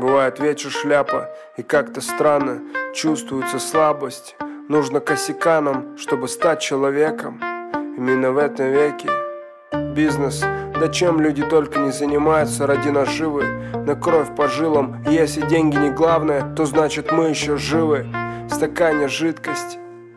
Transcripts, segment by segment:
Бывает вечер шляпа, и как-то странно чувствуется слабость. Нужно косяканам, чтобы стать человеком. Именно в этом веке бизнес, да чем люди только не занимаются ради наживы. На кровь по жилам, и если деньги не главное, то значит мы еще живы. В стакане жидкость,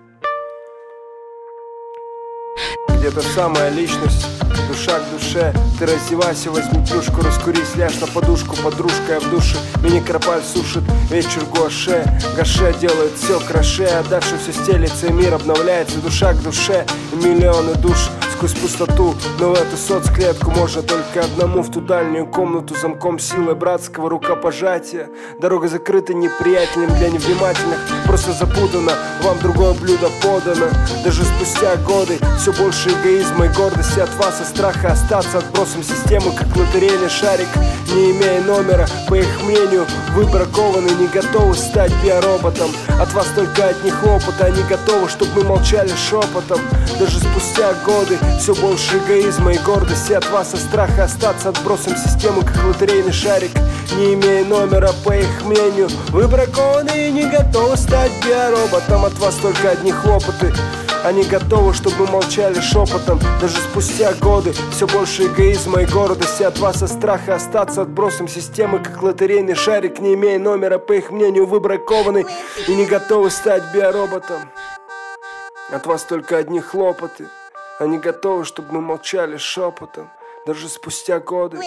где-то самая личность, душа к душе. Ты раздевайся, возьми плюшку, раскурись, ляжь на подушку, подружка я в душе. Мини-кропаль сушит вечер гуаше. Гаше делает все краше, а дальше все стелится и мир обновляется. Душа к душе и миллионы душ сквозь пустоту. Но в эту соцклетку можно только одному. В ту дальнюю комнату замком силы братского рукопожатия. Дорога закрыта неприятелем для невнимательных. Просто запутано, вам другое блюдо подано. Даже спустя годы все больше эгоизма и гордости от вас и страха остаться отбросом системы, как лотерейный шарик. Не имея номера, по их мнению, вы бракованы, не готовы стать биороботом. От вас только одни хлопоты, они готовы, чтобы мы молчали шепотом. Даже спустя годы все больше эгоизма и гордости от вас и страха остаться отбросом системы, как лотерейный шарик. Не имея номера, по их мнению, вы бракованы и не готовы стать биороботом. От вас только одни хлопоты, они готовы, чтобы мы молчали шепотом. Даже спустя годы все больше эгоизма и гордости от вас и страха остаться отбросом системы, как лотерейный шарик. Не имея номера, по их мнению, вы бракованы и не готовы стать биороботом. От вас только одни хлопоты, они готовы, чтобы мы молчали шепотом. Даже спустя годы.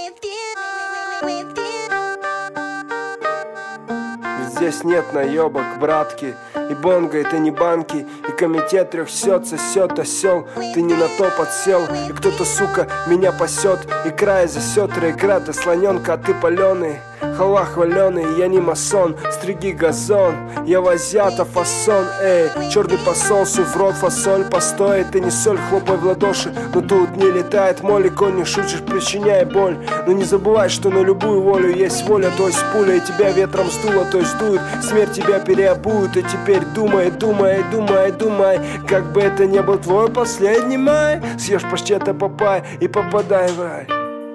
Здесь нет наебок, братки. И бонго это не банки. И комитет трясется, сет осел. Ты не на то подсел. И кто-то, сука, меня пасет. И край засет, игра для слоненка, а ты паленый. Халва хваленый, я не масон. Стриги газон, я в азиата фасон. Эй, черный посол, суй в рот фасоль. Постой, ты не соль, хлопай в ладоши. Но тут не летает молли, конь не шутишь, причиняя боль. Но не забывай, что на любую волю есть воля. То есть пуля, и тебя ветром сдуло, то есть дует. Смерть тебя переобует, и теперь думай, думай, думай, думай. Как бы это не был твой последний май, съешь паштета папай и попадай в рай.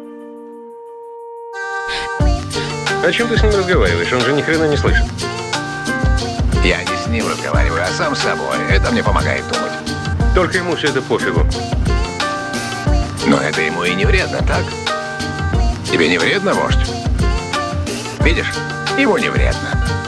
О чем ты с ним разговариваешь? Он же ни хрена не слышит. Я не с ним разговариваю, а сам с собой. Это мне помогает думать. Только ему все это пофигу. Но это ему и не вредно, так? Тебе не вредно, вождь? Видишь, ему не вредно.